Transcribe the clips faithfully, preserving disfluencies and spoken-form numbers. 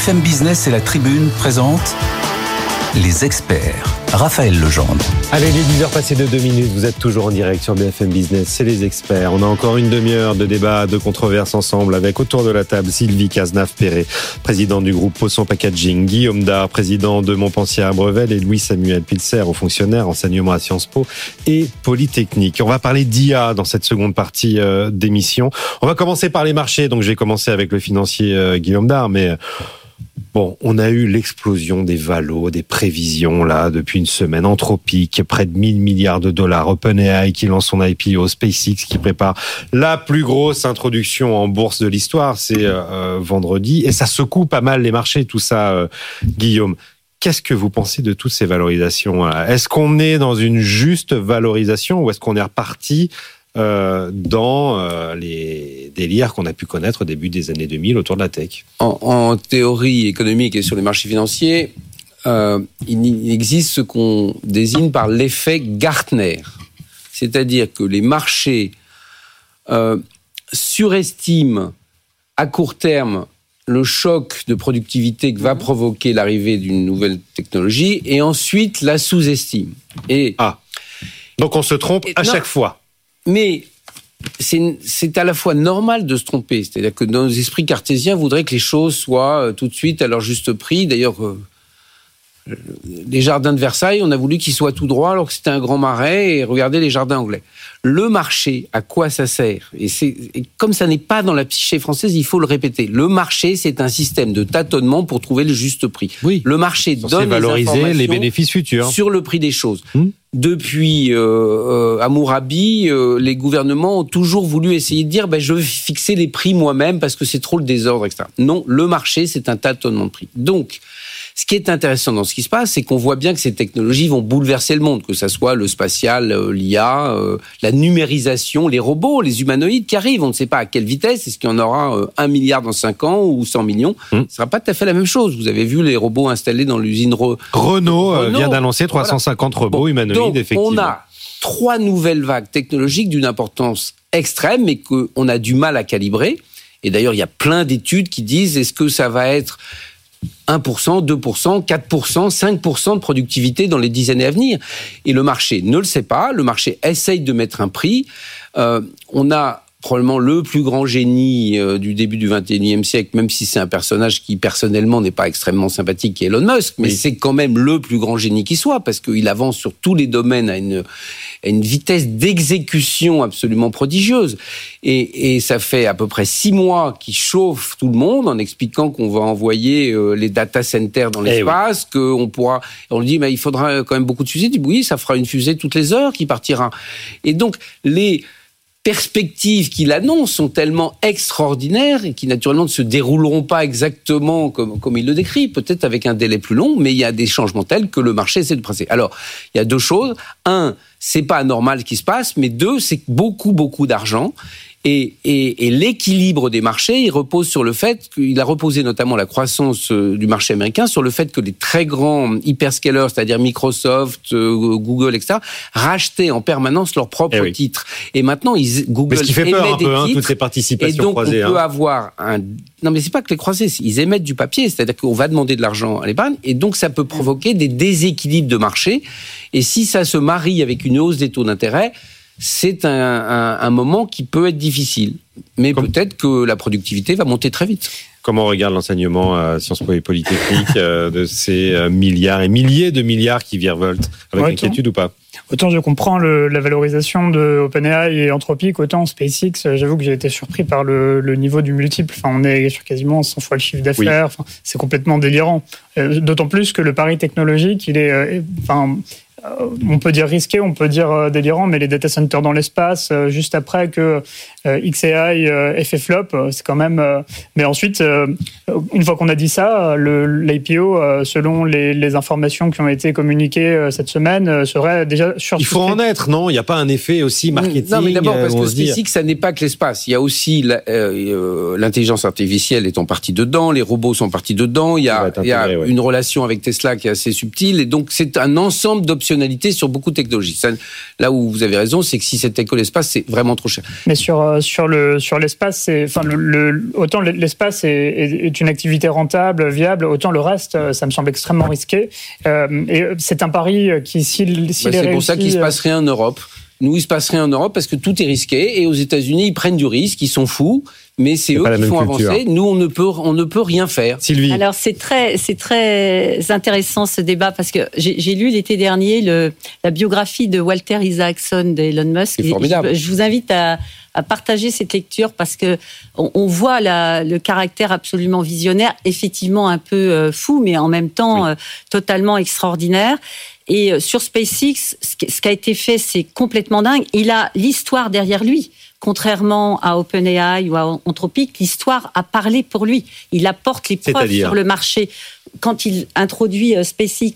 B F M Business et la Tribune présentent Les Experts. Raphaël Legendre. Allez, les dix heures passées de deux minutes, vous êtes toujours en direct sur B F M Business, c'est Les Experts. On a encore une demi-heure de débat, de controverses ensemble avec autour de la table Sylvie Cazenave-Perret, présidente du groupe Posson Packaging, Guillaume Dard, président de Montpensier à Brevel et Louis-Samuel Pilser, haut fonctionnaire, enseignement à Sciences Po et Polytechnique. On va parler d'I A dans cette seconde partie euh, d'émission. On va commencer par les marchés, donc je vais commencer avec le financier euh, Guillaume Dard, mais... Euh, Bon, on a eu l'explosion des valos, des prévisions, là, depuis une semaine. Anthropic, près de mille milliards de dollars. OpenAI qui lance son I P O. SpaceX qui prépare la plus grosse introduction en bourse de l'histoire. C'est euh, vendredi. Et ça secoue pas mal les marchés, tout ça, euh, Guillaume. Qu'est-ce que vous pensez de toutes ces valorisations? Est-ce qu'on est dans une juste valorisation ou est-ce qu'on est reparti Euh, dans euh, les délires qu'on a pu connaître au début des années deux mille autour de la tech? En, en théorie économique et sur les marchés financiers, euh, il existe ce qu'on désigne par l'effet Gartner. C'est-à-dire que les marchés euh, surestiment à court terme le choc de productivité que va provoquer l'arrivée d'une nouvelle technologie et ensuite la sous-estiment. Et, ah, donc on se trompe à non, chaque fois. Mais c'est, c'est à la fois normal de se tromper. C'est-à-dire que nos esprits cartésiens voudraient que les choses soient euh, tout de suite à leur juste prix. D'ailleurs, euh, les jardins de Versailles, on a voulu qu'ils soient tout droits alors que c'était un grand marais. Et regardez les jardins anglais. Le marché, à quoi ça sert? Et, c'est, et comme ça n'est pas dans la psyché française, il faut le répéter. Le marché, c'est un système de tâtonnement pour trouver le juste prix. Oui. Le marché donne valoriser les informations les bénéfices futurs sur le prix des choses. Hum. Depuis euh, euh, Hammurabi, euh, les gouvernements ont toujours voulu essayer de dire ben, « je vais fixer les prix moi-même parce que c'est trop le désordre, et cetera » Non, le marché, c'est un tâtonnement de prix. Donc, ce qui est intéressant dans ce qui se passe, c'est qu'on voit bien que ces technologies vont bouleverser le monde, que ça soit le spatial, euh, l'I A, euh, la numérisation, les robots, les humanoïdes qui arrivent. On ne sait pas à quelle vitesse. Est-ce qu'il y en aura euh, un milliard dans cinq ans ou cent millions? mmh. Ce ne sera pas tout à fait la même chose. Vous avez vu les robots installés dans l'usine Re... Renault, Renault vient d'annoncer trois cent cinquante voilà. robots bon, humanoïdes, donc, effectivement. On a trois nouvelles vagues technologiques d'une importance extrême, mais qu'on a du mal à calibrer. Et d'ailleurs, il y a plein d'études qui disent est-ce que ça va être un pour cent, deux pour cent, quatre pour cent, cinq pour cent de productivité dans les dix années à venir. Et le marché ne le sait pas. Le marché essaye de mettre un prix. Euh, on a probablement le plus grand génie euh, du début du vingt et unième siècle, même si c'est un personnage qui, personnellement, n'est pas extrêmement sympathique, qui est Elon Musk, mais oui. c'est quand même le plus grand génie qui soit, parce qu'il avance sur tous les domaines à une, à une vitesse d'exécution absolument prodigieuse. Et, et ça fait à peu près six mois qu'il chauffe tout le monde en expliquant qu'on va envoyer euh, les data centers dans l'espace, eh oui. qu'on pourra... On lui dit, mais il faudra quand même beaucoup de fusées. Il dit, oui, ça fera une fusée toutes les heures qui partira. Et donc, les... perspectives qu'il annonce sont tellement extraordinaires et qui naturellement ne se dérouleront pas exactement comme, comme il le décrit, peut-être avec un délai plus long, mais il y a des changements tels que le marché essaie de presser. Alors, il y a deux choses. Un, c'est pas anormal ce qui se passe, mais deux, c'est beaucoup, beaucoup d'argent. Et, et, et l'équilibre des marchés, il repose sur le fait qu'il a reposé notamment la croissance du marché américain sur le fait que les très grands hyperscalers, c'est-à-dire Microsoft, Google, et cetera, rachetaient en permanence leurs propres eh oui. titres. Et maintenant, ils, Google mais ce qui fait émet peur un des peu, titres. Hein, toutes ces participations et donc, croisées. on peut hein. avoir un... Non, mais c'est pas que les croisés, ils émettent du papier, c'est-à-dire qu'on va demander de l'argent à l'épargne, et donc ça peut provoquer des déséquilibres de marché. Et si ça se marie avec une hausse des taux d'intérêt, c'est un, un, un moment qui peut être difficile. Mais Comme... peut-être que la productivité va monter très vite. Comment on regarde l'enseignement à Sciences Po et Polytechnique euh, de ces euh, milliards et milliers de milliards qui virevoltent? Avec ouais, inquiétude ou pas? Autant je comprends le, la valorisation de OpenAI et Anthropic, autant SpaceX, j'avoue que j'ai été surpris par le, le niveau du multiple. Enfin, on est sur quasiment cent fois le chiffre d'affaires. Oui. Enfin, c'est complètement délirant. Euh, d'autant plus que le pari technologique, il est... Euh, enfin, on peut dire risqué, on peut dire délirant, mais les data centers dans l'espace, juste après que X A I ait fait flop, c'est quand même... Mais ensuite, une fois qu'on a dit ça, le, l'I P O, selon les, les informations qui ont été communiquées cette semaine, serait déjà sur... Il faut en être, non? Il n'y a pas un effet aussi marketing? Non, mais d'abord, parce que SpaceX, dit... ça n'est pas que l'espace. Il y a aussi la, euh, l'intelligence artificielle est en partie dedans, les robots sont partis dedans, il y a, il y a ouais. une relation avec Tesla qui est assez subtile, et donc c'est un ensemble d'options fonctionnalités sur beaucoup de technologies. Ça, là où vous avez raison, c'est que si c'est éco-l'espace, c'est vraiment trop cher. Mais sur, sur, le, sur l'espace, c'est, enfin, le, le, autant l'espace est, est, est une activité rentable, viable, autant le reste, ça me semble extrêmement risqué. Euh, et c'est un pari qui, s'il, s'il bah, est c'est réussi... pour ça qu'il ne se passe rien en Europe. Nous, il se passe rien en Europe parce que tout est risqué. Et aux États-Unis, ils prennent du risque, ils sont fous. Mais c'est, c'est eux qui font culture. avancer. Nous, on ne peut, on ne peut rien faire. Sylvie. Alors, c'est très, c'est très intéressant ce débat parce que j'ai, j'ai lu l'été dernier le, la biographie de Walter Isaacson d'Elon Musk. C'est formidable. Je, je vous invite à, à partager cette lecture parce que on, on voit la, le caractère absolument visionnaire, effectivement un peu euh, fou, mais en même temps oui. euh, totalement extraordinaire. Et euh, sur SpaceX, ce qui, ce qui a été fait, c'est complètement dingue. Il a l'histoire derrière lui. Contrairement à OpenAI ou à Anthropic, l'histoire a parlé pour lui. Il apporte les preuves C'est-à-dire sur le marché. Quand il introduit SpaceX,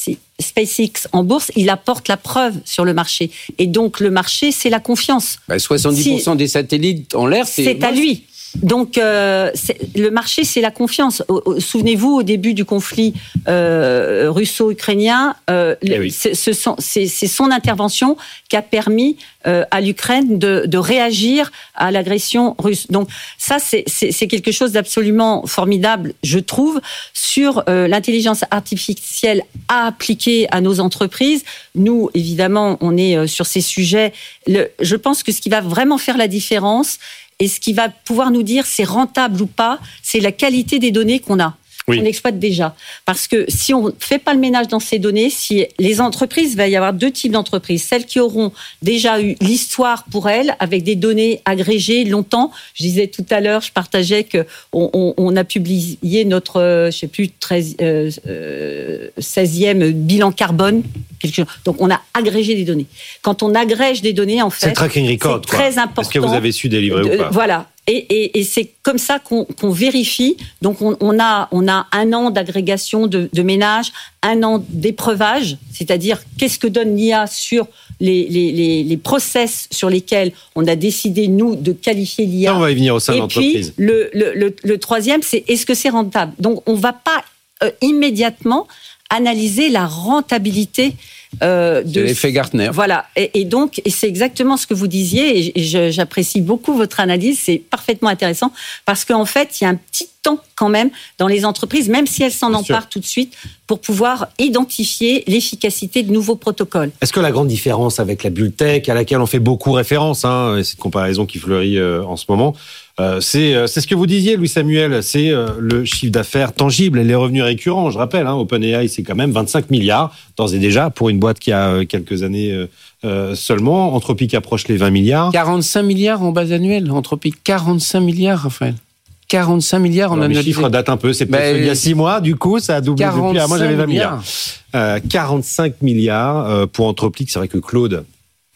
SpaceX en bourse, il apporte la preuve sur le marché. Et donc, le marché, c'est la confiance. Bah, soixante-dix pour cent si, des satellites en l'air, c'est... C'est à lui. Donc, euh, le marché, c'est la confiance. Souvenez-vous, au début du conflit euh, russo-ukrainien, euh, eh oui. c'est, ce sont, c'est, c'est son intervention qui a permis euh, à l'Ukraine de, de réagir à l'agression russe. Donc, ça, c'est, c'est, c'est quelque chose d'absolument formidable, je trouve, sur euh, l'intelligence artificielle à appliquer à nos entreprises. Nous, évidemment, on est euh, sur ces sujets. Le, je pense que ce qui va vraiment faire la différence, et ce qui va pouvoir nous dire c'est rentable ou pas, c'est la qualité des données qu'on a, oui. qu'on exploite déjà. Parce que si on ne fait pas le ménage dans ces données, si les entreprises, il va y avoir deux types d'entreprises. Celles qui auront déjà eu l'histoire pour elles, avec des données agrégées longtemps. Je disais tout à l'heure, je partageais qu'on on, on a publié notre, je ne sais plus, treize, euh, euh, seizième bilan carbone. Donc, on a agrégé des données. Quand on agrège des données, en fait, c'est tracking record, c'est très quoi. important. Est-ce que vous avez su délivrer de, ou pas ? Voilà. Et, et, et c'est comme ça qu'on, qu'on vérifie. Donc, on, on, a, on a un an d'agrégation de, de ménage, un an d'épreuvage, c'est-à-dire qu'est-ce que donne l'I A sur les, les, les, les process sur lesquels on a décidé, nous, de qualifier l'I A. Ça, on va y venir au sein de l'entreprise. Et puis, le, le, le, le troisième, c'est est-ce que c'est rentable ? Donc, on ne va pas euh, immédiatement analyser la rentabilité euh, de... C'est l'effet Gartner. Voilà. Et, et donc, et c'est exactement ce que vous disiez, et je, j'apprécie beaucoup votre analyse, c'est parfaitement intéressant, parce qu'en fait, il y a un petit temps quand même dans les entreprises, même si elles s'en Bien emparent sûr. tout de suite, pour pouvoir identifier l'efficacité de nouveaux protocoles. Est-ce que la grande différence avec la bulle tech, à laquelle on fait beaucoup référence, hein, cette comparaison qui fleurit euh, en ce moment, euh, c'est, euh, c'est ce que vous disiez, Louis Samuel, c'est euh, le chiffre d'affaires tangible et les revenus récurrents. Je rappelle, hein, OpenAI, c'est quand même vingt-cinq milliards, d'ores et déjà, pour une boîte qui a euh, quelques années euh, euh, seulement. Anthropic approche les vingt milliards. quarante-cinq milliards en base annuelle, Anthropic, quarante-cinq milliards, Raphaël. quarante-cinq milliards en annualité. Les chiffres datent un peu, c'est peut-être il y a six mois, du coup, ça a doublé depuis. Ah, moi, j'avais vingt milliards. Euh, quarante-cinq milliards euh, pour Anthropic. C'est vrai que Claude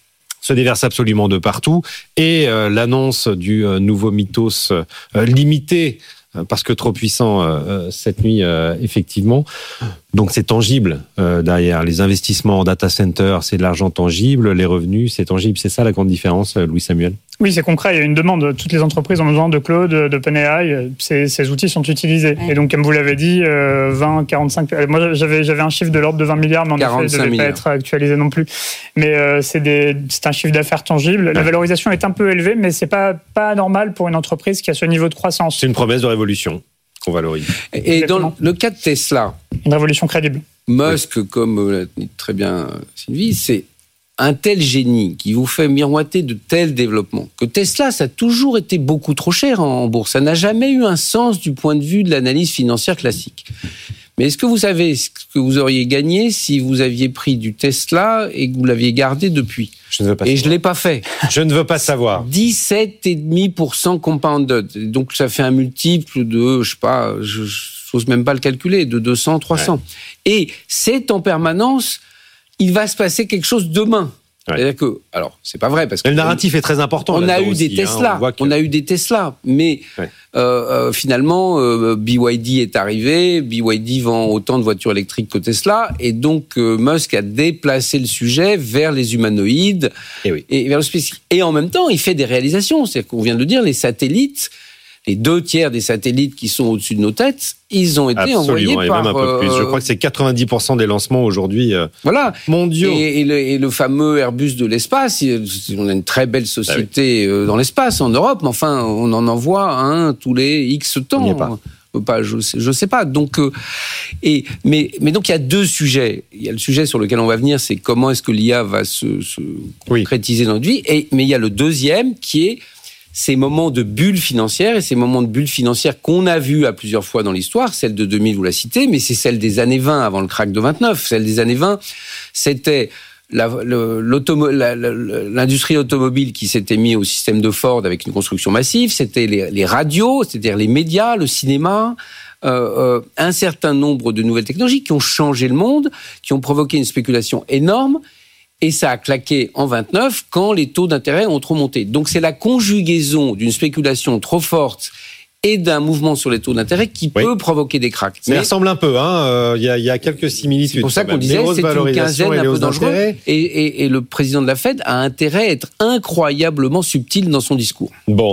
se déverse absolument de partout. Et euh, l'annonce du euh, nouveau Mythos euh, limité, euh, parce que trop puissant euh, cette nuit, euh, effectivement. Donc, c'est tangible euh, derrière. Les investissements en data center, c'est de l'argent tangible. Les revenus, c'est tangible. C'est ça la grande différence, Louis Samuel ? Oui, c'est concret. Il y a une demande. Toutes les entreprises ont besoin de Claude, d'OpenAI. Ces, ces outils sont utilisés. Ouais. Et donc, comme vous l'avez dit, euh, vingt, quarante-cinq... Moi, j'avais, j'avais un chiffre de l'ordre de vingt milliards, mais en effet, il ne devait milliards. pas être actualisé non plus. Mais euh, c'est, des, c'est un chiffre d'affaires tangible. Ouais. La valorisation est un peu élevée, mais ce n'est pas, pas normal pour une entreprise qui a ce niveau de croissance. C'est une promesse de révolution qu'on valorise. Et Exactement. Dans le cas de Tesla... Une révolution crédible. Musk, oui. comme l'a dit très bien Sylvie, c'est un tel génie qui vous fait miroiter de tels développements que Tesla, ça a toujours été beaucoup trop cher en bourse. Ça n'a jamais eu un sens du point de vue de l'analyse financière classique. Mais est-ce que vous savez ce que vous auriez gagné si vous aviez pris du Tesla et que vous l'aviez gardé depuis ? Je ne veux pas et savoir. je ne l'ai pas fait. Je ne veux pas savoir. dix-sept virgule cinq pour cent compounded. Donc ça fait un multiple de, je sais pas, je n'ose même pas le calculer, de deux cents, trois cents. Ouais. Et c'est en permanence, il va se passer quelque chose demain. Ouais. C'est-à-dire que, alors, c'est pas vrai parce que le narratif on, est très important. On a eu aussi, des Tesla, hein, on, que... on a eu des Tesla, mais ouais. euh, euh, finalement, euh, B Y D est arrivé. B Y D vend autant de voitures électriques que Tesla, et donc euh, Musk a déplacé le sujet vers les humanoïdes et, oui. et vers le spécifique. Et en même temps, il fait des réalisations. C'est-à-dire qu'on vient de le dire, les satellites. les deux tiers des satellites qui sont au-dessus de nos têtes, ils ont été Absolument, envoyés et par... même un peu plus. Je crois que c'est quatre-vingt-dix pour cent des lancements aujourd'hui euh, voilà. mondiaux. Et, et, le, et le fameux Airbus de l'espace, on a une très belle société ah oui. dans l'espace en Europe, mais enfin, on en envoie un tous les X temps. Il n'y a pas. Pas, je sais, je sais pas. Donc, euh, et mais mais donc il y a deux sujets. Il y a le sujet sur lequel on va venir, c'est comment est-ce que l'I A va se, se oui. concrétiser dans notre vie. Et mais il y a le deuxième qui est ces moments de bulle financière et ces moments de bulle financière qu'on a vus à plusieurs fois dans l'histoire. Celle de deux mille, vous la citez, mais c'est celle des années vingt avant le crack de vingt-neuf. Celle des années vingt, c'était La, le, l'automo, la, la, l'industrie automobile qui s'était mis au système de Ford avec une construction massive, c'était les, les radios, c'est-à-dire les médias, le cinéma, euh, euh, un certain nombre de nouvelles technologies qui ont changé le monde, qui ont provoqué une spéculation énorme, et ça a claqué en vingt-neuf quand les taux d'intérêt ont trop monté. Donc c'est la conjugaison d'une spéculation trop forte et d'un mouvement sur les taux d'intérêt qui oui. peut provoquer des cracks. Mais, mais ça ressemble un peu, hein. Il y a, il y a quelques similitudes. C'est pour ça qu'on disait c'est une quinzaine un peu dangereux. Et, et, et le président de la Fed a intérêt à être incroyablement subtil dans son discours. Bon,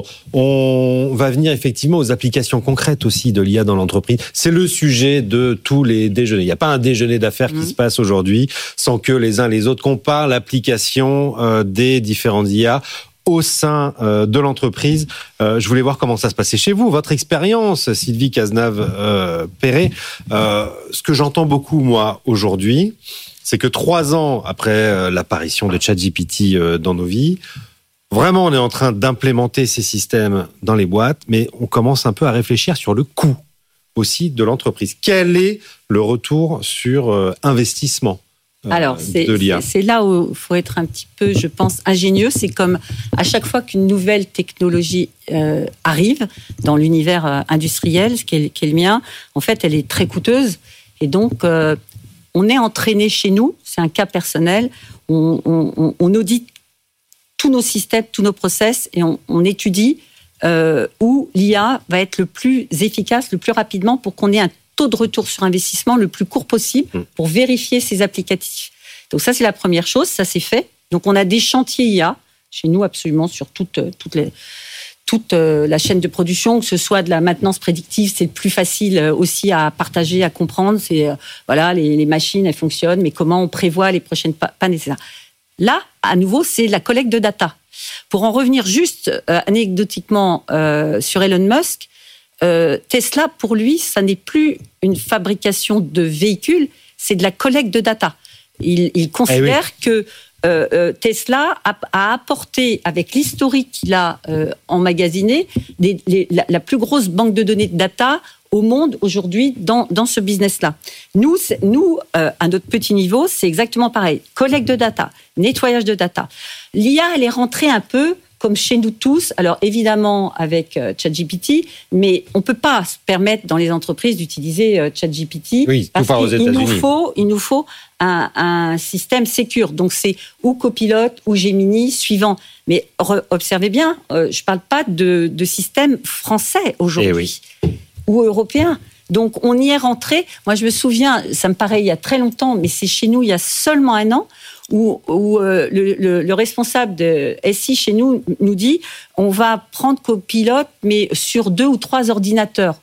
on va venir effectivement aux applications concrètes aussi de l'I A dans l'entreprise. C'est le sujet de tous les déjeuners. Il n'y a pas un déjeuner d'affaires mmh. qui se passe aujourd'hui sans que les uns les autres comparent l'application euh, des différentes I A au sein euh, de l'entreprise. Euh, je voulais voir comment ça se passait chez vous, votre expérience, Sylvie Cazenave-Perret. Euh, ce que j'entends beaucoup, moi, aujourd'hui, c'est que trois ans après euh, l'apparition de ChatGPT euh, dans nos vies, vraiment, on est en train d'implémenter ces systèmes dans les boîtes, mais on commence un peu à réfléchir sur le coût aussi de l'entreprise. Quel est le retour sur euh, investissement ? Alors, c'est, c'est, c'est là où il faut être un petit peu, je pense, ingénieux. C'est comme à chaque fois qu'une nouvelle technologie euh, arrive dans l'univers euh, industriel, ce qui est, qui est le mien, en fait, elle est très coûteuse. Et donc, euh, on est entraîné chez nous, c'est un cas personnel, on, on, on audite tous nos systèmes, tous nos process, et on, on étudie euh, où l'I A va être le plus efficace, le plus rapidement, pour qu'on ait un taux de retour sur investissement le plus court possible pour vérifier ces applicatifs. Donc ça, c'est la première chose, ça c'est fait. Donc on a des chantiers I A chez nous absolument sur toute, toute, les, toute la chaîne de production, que ce soit de la maintenance prédictive, c'est le plus facile aussi à partager, à comprendre. C'est voilà, les, les machines, elles fonctionnent, mais comment on prévoit les prochaines pannes, et cetera. Là, à nouveau, c'est la collecte de data. Pour en revenir juste euh, anecdotiquement euh, sur Elon Musk, Euh, Tesla, pour lui, ça n'est plus une fabrication de véhicules, c'est de la collecte de data. Il, il considère eh oui. que euh, euh, Tesla a, a apporté, avec l'historique qu'il a euh, emmagasiné, des, les, la, la plus grosse banque de données de data au monde aujourd'hui dans, dans ce business-là. Nous, nous euh, à notre petit niveau, c'est exactement pareil. Collecte de data, nettoyage de data. L'I A, elle est rentrée un peu comme chez nous tous, alors évidemment avec euh, ChatGPT, mais on ne peut pas se permettre dans les entreprises d'utiliser euh, ChatGPT oui, parce part aux qu'il États-Unis. nous faut, il nous faut un, un système sécure. Donc c'est ou Copilot ou Gemini suivant. Mais re, observez bien, euh, je ne parle pas de, de système français aujourd'hui eh oui. ou européen. Donc on y est rentré. Moi je me souviens, ça me paraît il y a très longtemps, mais c'est chez nous il y a seulement un an, où, où euh, le, le, le responsable de S I chez nous nous dit on va prendre Copilot, mais sur deux ou trois ordinateurs.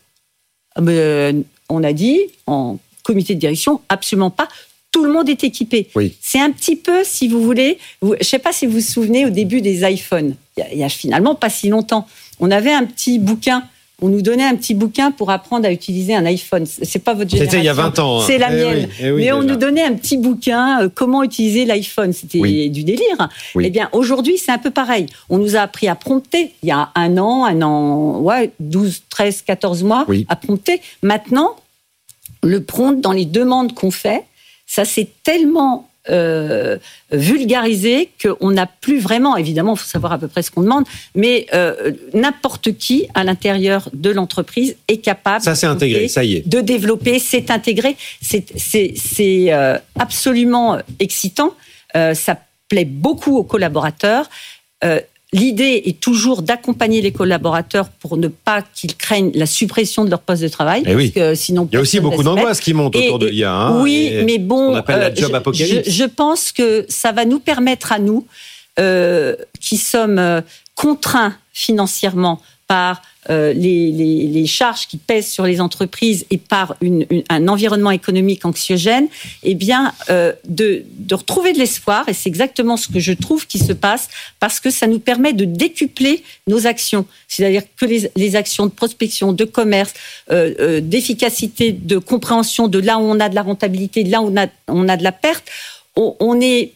Euh, on a dit, en comité de direction, absolument pas. Tout le monde est équipé. Oui. C'est un petit peu, si vous voulez, vous, je ne sais pas si vous vous souvenez au début des iPhones, il y a, il y a finalement pas si longtemps, on avait un petit bouquin. On nous donnait un petit bouquin pour apprendre à utiliser un iPhone. C'est pas votre génération. C'était il y a vingt ans. Hein. C'est la eh mienne. Oui, eh oui, Mais déjà. on nous donnait un petit bouquin, euh, comment utiliser l'iPhone. C'était oui. du délire. Oui. Eh bien, aujourd'hui, c'est un peu pareil. On nous a appris à prompter. Il y a un an, un an, ouais, douze, treize, quatorze mois oui. à prompter. Maintenant, le prompt dans les demandes qu'on fait, ça c'est tellement Euh, vulgarisé qu'on n'a plus vraiment, évidemment, il faut savoir à peu près ce qu'on demande, mais euh, n'importe qui à l'intérieur de l'entreprise est capable ça, c'est intégré, ça y est. de développer, c'est intégré, c'est, c'est, c'est euh, absolument excitant, euh, ça plaît beaucoup aux collaborateurs. Euh, L'idée est toujours d'accompagner les collaborateurs pour ne pas qu'ils craignent la suppression de leur poste de travail. Eh oui. Parce que sinon, il y a aussi beaucoup d'angoisse qui montent autour de l'I A. Hein, oui, mais bon, on appelle la job euh, apocalypse. Je, je pense que ça va nous permettre à nous, euh, qui sommes contraint financièrement par euh, les, les, les charges qui pèsent sur les entreprises et par une, une, un environnement économique anxiogène, eh bien, euh, de, de retrouver de l'espoir, et c'est exactement ce que je trouve qui se passe, parce que ça nous permet de décupler nos actions, c'est-à-dire que les, les actions de prospection, de commerce, euh, euh, d'efficacité, de compréhension de là où on a de la rentabilité, de là où on a, on a de la perte, on, on est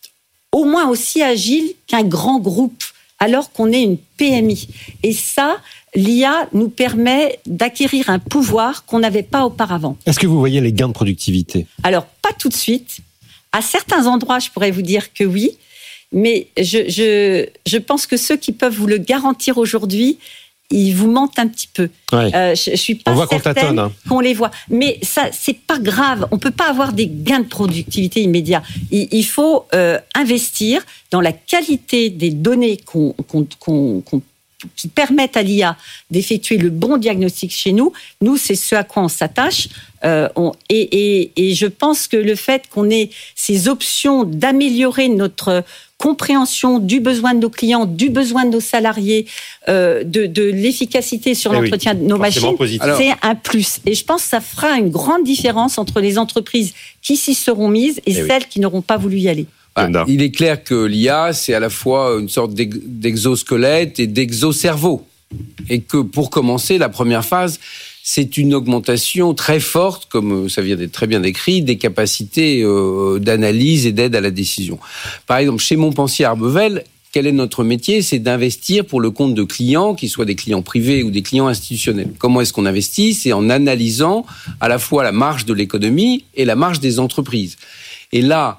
au moins aussi agile qu'un grand groupe, alors qu'on est une P M I. Et ça, l'I A nous permet d'acquérir un pouvoir qu'on n'avait pas auparavant. Est-ce que vous voyez les gains de productivité ? Alors, pas tout de suite. À certains endroits, je pourrais vous dire que oui, mais je, je, je pense que ceux qui peuvent vous le garantir aujourd'hui, ils vous mentent un petit peu. Ouais. Euh, je, je suis pas On voit qu'on certaine tâtonne, hein. qu'on les voit. Mais ça, c'est pas grave. On peut pas avoir des gains de productivité immédiats. Il, il faut euh, investir dans la qualité des données qu'on, qu'on, qu'on, qu'on, qui permettent à l'I A d'effectuer le bon diagnostic chez nous. Nous, c'est ce à quoi on s'attache. Euh, on, et, et, et je pense que le fait qu'on ait ces options d'améliorer notre compréhension du besoin de nos clients, du besoin de nos salariés, euh, de, de l'efficacité sur eh l'entretien oui, de nos machines, Alors, c'est un plus. Et je pense que ça fera une grande différence entre les entreprises qui s'y seront mises et eh celles oui. qui n'auront pas voulu y aller. Ah, il est clair que l'I A, c'est à la fois une sorte d'exosquelette et d'exocerveau. Et que pour commencer, la première phase, c'est une augmentation très forte, comme ça vient d'être très bien décrit, des capacités euh, d'analyse et d'aide à la décision. Par exemple, chez Montpensier Arbevel, quel est notre métier ? C'est d'investir pour le compte de clients, qu'ils soient des clients privés ou des clients institutionnels. Comment est-ce qu'on investit ? C'est en analysant à la fois la marge de l'économie et la marge des entreprises. Et là,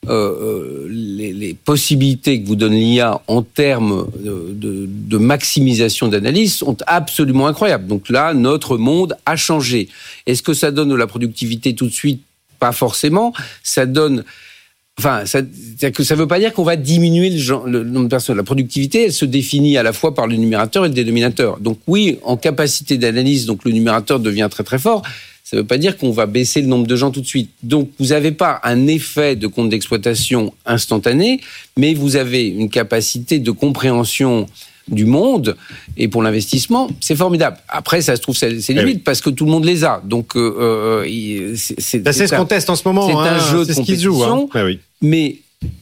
Euh, les, les possibilités que vous donne l'I A en termes de, de, de maximisation d'analyse sont absolument incroyables. Donc là, notre monde a changé. Est-ce que ça donne de la productivité tout de suite ? Pas forcément. Ça donne... Enfin, ça, c'est-à-dire que ça ne veut pas dire qu'on va diminuer le, genre, le nombre de personnes. La productivité, elle se définit à la fois par le numérateur et le dénominateur. Donc oui, en capacité d'analyse, donc le numérateur devient très très fort. Ça ne veut pas dire qu'on va baisser le nombre de gens tout de suite. Donc, vous n'avez pas un effet de compte d'exploitation instantané, mais vous avez une capacité de compréhension du monde. Et pour l'investissement, c'est formidable. Après, ça se trouve, c'est, c'est limite, oui. parce que tout le monde les a. Donc, euh, c'est, c'est, ben, c'est, c'est ce un, qu'on teste en ce moment. C'est hein, un jeu c'est de compétition. Joue, hein. ben oui. Mais...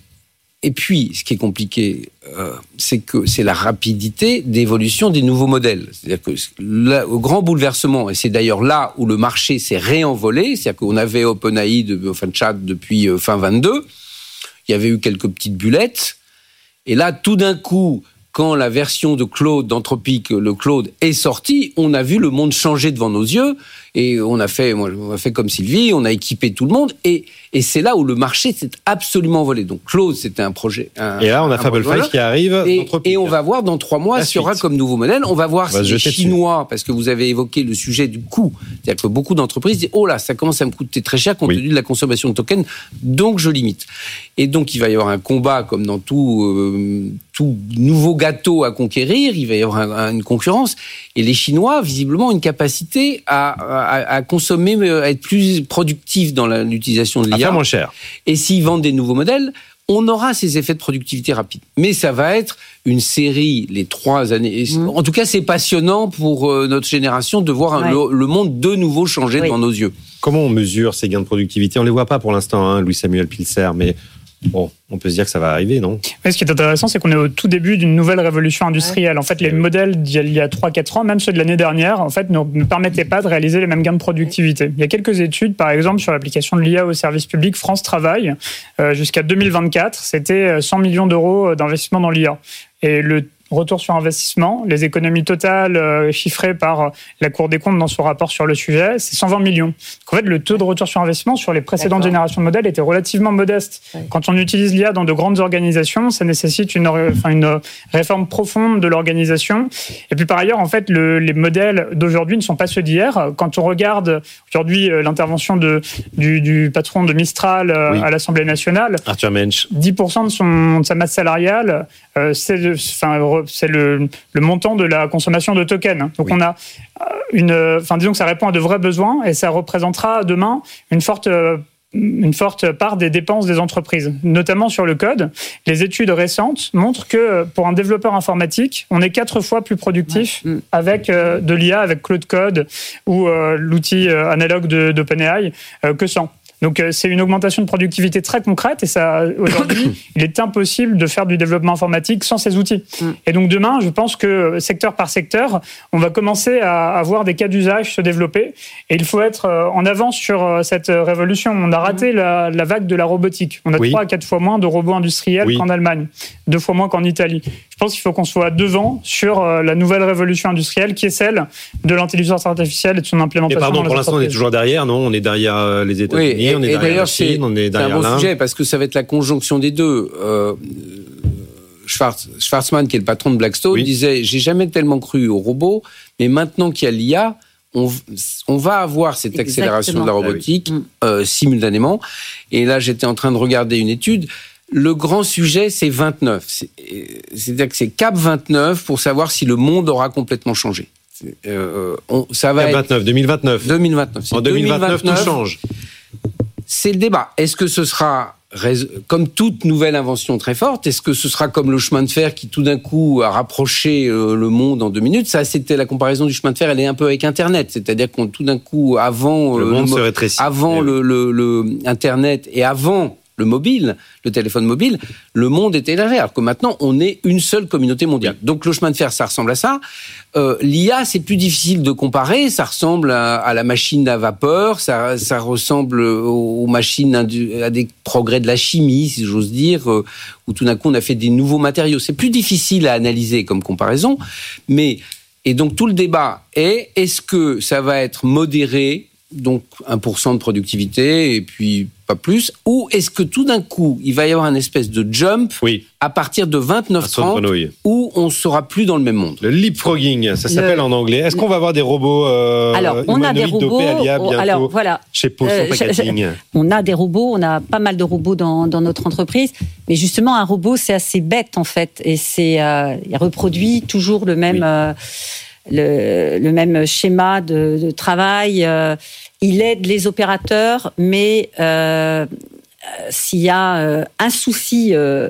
Et puis, ce qui est compliqué, euh, c'est que c'est la rapidité d'évolution des nouveaux modèles. C'est-à-dire que là, au grand bouleversement, et c'est d'ailleurs là où le marché s'est réenvolé, c'est-à-dire qu'on avait OpenAI, de, enfin Chat depuis euh, fin vingt-deux, il y avait eu quelques petites bullettes, et là, tout d'un coup, quand la version de Claude, d'Anthropic, le Claude, est sortie, on a vu le monde changer devant nos yeux, et on a fait, moi, on a fait comme Sylvie, on a équipé tout le monde, et, et c'est là où le marché s'est absolument envolé. Donc Claude, c'était un projet. Un, et là, on a Fable5 qui arrive. Et, et on va voir dans trois mois ce qu'il y aura comme nouveau modèle. On va voir on va si les Chinois, dessus. Parce que vous avez évoqué le sujet du coût, c'est-à-dire que beaucoup d'entreprises disent oh là, ça commence à me coûter très cher compte oui. tenu de la consommation de tokens, donc je limite. Et donc il va y avoir un combat comme dans tout euh, tout nouveau gâteau à conquérir. Il va y avoir un, un, une concurrence. Et les Chinois, visiblement, ont une capacité à, à, à consommer, à être plus productifs dans la, l'utilisation de l'I A. À faire moins cher. Et s'ils vendent des nouveaux modèles, on aura ces effets de productivité rapides. Mais ça va être une série, les trois années. Mmh. En tout cas, c'est passionnant pour euh, notre génération de voir ouais. un, le, le monde de nouveau changer oui. devant nos yeux. Comment on mesure ces gains de productivité ? On ne les voit pas pour l'instant, hein, Louis-Samuel Pilser, mais... Bon, on peut se dire que ça va arriver, non ? Mais ce qui est intéressant, c'est qu'on est au tout début d'une nouvelle révolution industrielle. En fait, les modèles d'il y a trois quatre ans, même ceux de l'année dernière, en fait, ne, ne permettaient pas de réaliser les mêmes gains de productivité. Il y a quelques études, par exemple, sur l'application de l'I A au service public France Travail. Euh, jusqu'à deux mille vingt-quatre, c'était cent millions d'euros d'investissement dans l'I A. Et le retour sur investissement, les économies totales euh, chiffrées par la Cour des comptes dans son rapport sur le sujet, c'est cent vingt millions. Donc, en fait, le taux de retour sur investissement sur les précédentes D'accord. générations de modèles était relativement modeste. Oui. Quand on utilise l'I A dans de grandes organisations, ça nécessite une, enfin, une réforme profonde de l'organisation. Et puis par ailleurs, en fait, le, les modèles d'aujourd'hui ne sont pas ceux d'hier. Quand on regarde aujourd'hui euh, l'intervention de, du, du patron de Mistral euh, oui. à l'Assemblée nationale, Arthur Mensch, dix pour cent de, son, de sa masse salariale, euh, c'est, de, enfin, c'est le, le montant de la consommation de tokens. Donc oui. on a une, enfin disons que ça répond à de vrais besoins et ça représentera demain une forte une forte part des dépenses des entreprises, notamment sur le code. Les études récentes montrent que pour un développeur informatique, on est quatre fois plus productif ouais. avec euh, de l'I A, avec Claude Code ou euh, l'outil euh, analogue de, d'OpenAI euh, que sans. Donc c'est une augmentation de productivité très concrète et ça, aujourd'hui, il est impossible de faire du développement informatique sans ces outils. Mm. Et donc demain, je pense que secteur par secteur, on va commencer à avoir des cas d'usage se développer et il faut être en avance sur cette révolution. On a raté mm. la, la vague de la robotique. On a oui. trois à quatre fois moins de robots industriels oui. qu'en Allemagne, deux fois moins qu'en Italie. Je pense qu'il faut qu'on soit devant sur la nouvelle révolution industrielle qui est celle de l'intelligence artificielle et de son implémentation. Et pardon, pour l'instant, on est toujours derrière, non ? On est derrière les États-Unis. Oui. On est et d'ailleurs, Chine, c'est, on est c'est un bon l'Inde. sujet parce que ça va être la conjonction des deux. Euh, Schwartz, Schwarzman, qui est le patron de Blackstone, oui. disait « J'ai jamais tellement cru aux robots, mais maintenant qu'il y a l'I A, on, on va avoir cette Exactement. accélération de la robotique ah oui. euh, simultanément. » Et là, j'étais en train de regarder une étude. Le grand sujet, c'est vingt-neuf. C'est, c'est-à-dire que c'est cap vingt-neuf pour savoir si le monde aura complètement changé. Euh, on, ça va vingt-neuf, être deux mille vingt-neuf. deux mille vingt-neuf. En deux mille vingt-neuf, tout change. C'est le débat. Est-ce que ce sera, comme toute nouvelle invention très forte, est-ce que ce sera comme le chemin de fer qui tout d'un coup a rapproché le monde en deux minutes ? Ça, c'était la comparaison du chemin de fer, elle est un peu avec Internet. C'est-à-dire qu'on tout d'un coup, avant, le, le monde le, se rétrécit. Avant le, le, le Internet et avant le mobile, le téléphone mobile, le monde était élargi. Alors que maintenant, on est une seule communauté mondiale. Oui. Donc le chemin de fer, ça ressemble à ça. Euh, L'I A, c'est plus difficile de comparer. Ça ressemble à, à la machine à vapeur, ça, ça ressemble aux machines, à des progrès de la chimie, si j'ose dire, euh, où tout d'un coup, on a fait des nouveaux matériaux. C'est plus difficile à analyser comme comparaison. Mais, et donc tout le débat est, est-ce que ça va être modéré, donc un pour cent de productivité, et puis pas plus, ou est-ce que tout d'un coup, il va y avoir un espèce de jump oui. à partir de vingt-neuf trente, où on ne sera plus dans le même monde ? Le leapfrogging, ça s'appelle le... en anglais. Est-ce qu'on va avoir des robots euh, alors, on a des robots, bientôt alors, voilà. chez Poisson euh, Packaging ? On a des robots, on a pas mal de robots dans, dans notre entreprise, mais justement, un robot, c'est assez bête, en fait, et c'est, euh, il reproduit toujours le même... Oui. Euh, Le, le même schéma de, de travail. Euh, il aide les opérateurs, mais euh, s'il y a euh, un souci, euh,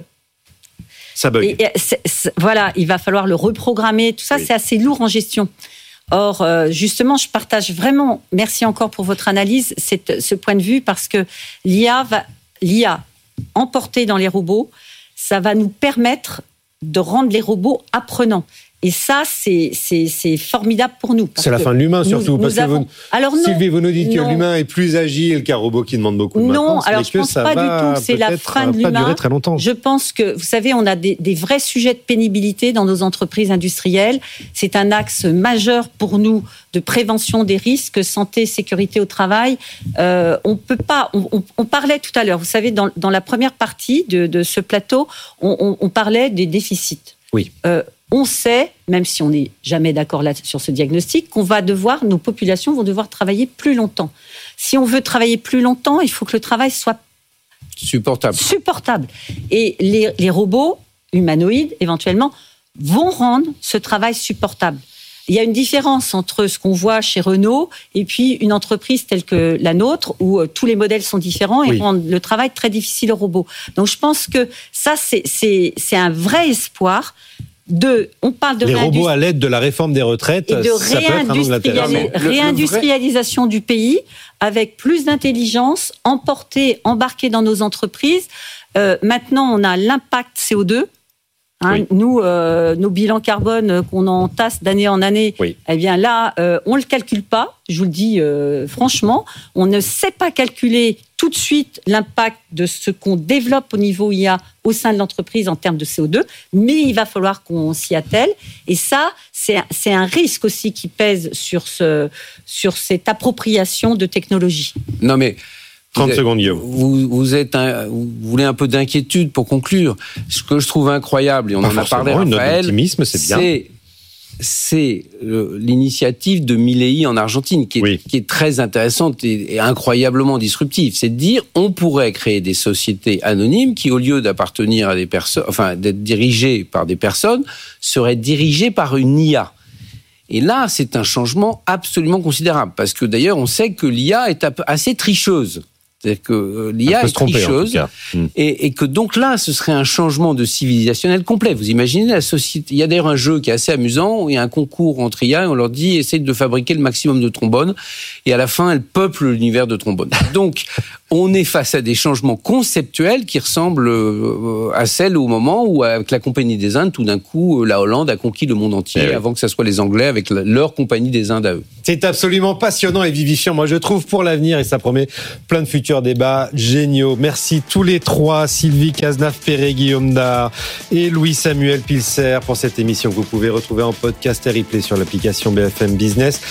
ça bug. Et, et c'est, c'est, voilà, il va falloir le reprogrammer. Tout ça, oui. c'est assez lourd en gestion. Or, euh, justement, je partage vraiment. Merci encore pour votre analyse, cette, ce point de vue, parce que l'I A va, l'I A emportée dans les robots, ça va nous permettre de rendre les robots apprenants. Et ça, c'est, c'est, c'est formidable pour nous. C'est la fin de l'humain, surtout. Nous, parce nous que avons... vous, alors non, Sylvie, vous nous dites non. que l'humain est plus agile qu'un robot qui demande beaucoup de maintenance. Non, alors je ne pense pas du tout. C'est la fin de l'humain. Pas durer très longtemps. Je pense que, vous savez, on a des, des vrais sujets de pénibilité dans nos entreprises industrielles. C'est un axe majeur pour nous de prévention des risques, santé, sécurité au travail. Euh, on peut pas. On, on, on parlait tout à l'heure. Vous savez, dans, dans la première partie de, de ce plateau, on, on, on parlait des déficits. Oui. Euh, On sait, même si on n'est jamais d'accord là sur ce diagnostic, qu'on va devoir, nos populations vont devoir travailler plus longtemps. Si on veut travailler plus longtemps, il faut que le travail soit supportable. supportable. Et les, les robots humanoïdes, éventuellement, vont rendre ce travail supportable. Il y a une différence entre ce qu'on voit chez Renault et puis une entreprise telle que la nôtre où euh, tous les modèles sont différents et oui. rendent le travail très difficile aux robots. Donc je pense que ça, c'est, c'est, c'est un vrai espoir. De, on parle de les réindustri- robots à l'aide de la réforme des retraites, et de ça peut être un réindustriali- réindustrialisation du pays avec plus d'intelligence, emportée, embarquée dans nos entreprises. Euh, maintenant, on a l'impact C O deux. Hein, oui. Nous, euh, nos bilans carbone qu'on entasse d'année en année, oui. eh bien là, euh, on le calcule pas. Je vous le dis euh, franchement, on ne sait pas calculer tout de suite l'impact de ce qu'on développe au niveau I A au sein de l'entreprise en termes de C O deux, mais il va falloir qu'on s'y attelle. Et ça, c'est, c'est un risque aussi qui pèse sur, ce, sur cette appropriation de technologie. Non mais... trente secondes, Guillaume. Vous, vous, êtes un, vous voulez un peu d'inquiétude pour conclure. Ce que je trouve incroyable, et on Pas en a parlé, Raphaël, optimisme, c'est, bien. c'est, c'est euh, l'initiative de Milei en Argentine, qui est, oui. qui est très intéressante et, et incroyablement disruptive. C'est de dire, on pourrait créer des sociétés anonymes qui, au lieu d'appartenir à des personnes, enfin, d'être dirigées par des personnes, seraient dirigées par une I A. Et là, c'est un changement absolument considérable, parce que d'ailleurs, on sait que l'I A est assez tricheuse. C'est-à-dire que l'I A est tricheuse et, et que donc là, ce serait un changement de civilisationnel complet. Vous imaginez la société. Il y a d'ailleurs un jeu qui est assez amusant. Il y a un concours entre I A et on leur dit essayez de fabriquer le maximum de trombones et à la fin, elles peuplent l'univers de trombones. Donc, on est face à des changements conceptuels qui ressemblent à celles au moment où, avec la Compagnie des Indes, tout d'un coup, la Hollande a conquis le monde entier oui. avant que ce soit les Anglais avec leur Compagnie des Indes à eux. C'est absolument passionnant et vivifiant, moi je trouve, pour l'avenir et ça promet plein de futurs débats géniaux. Merci tous les trois, Sylvie Cazenave-Perret, Guillaume Dard et Louis-Samuel Pilser pour cette émission que vous pouvez retrouver en podcast et replay sur l'application B F M Business.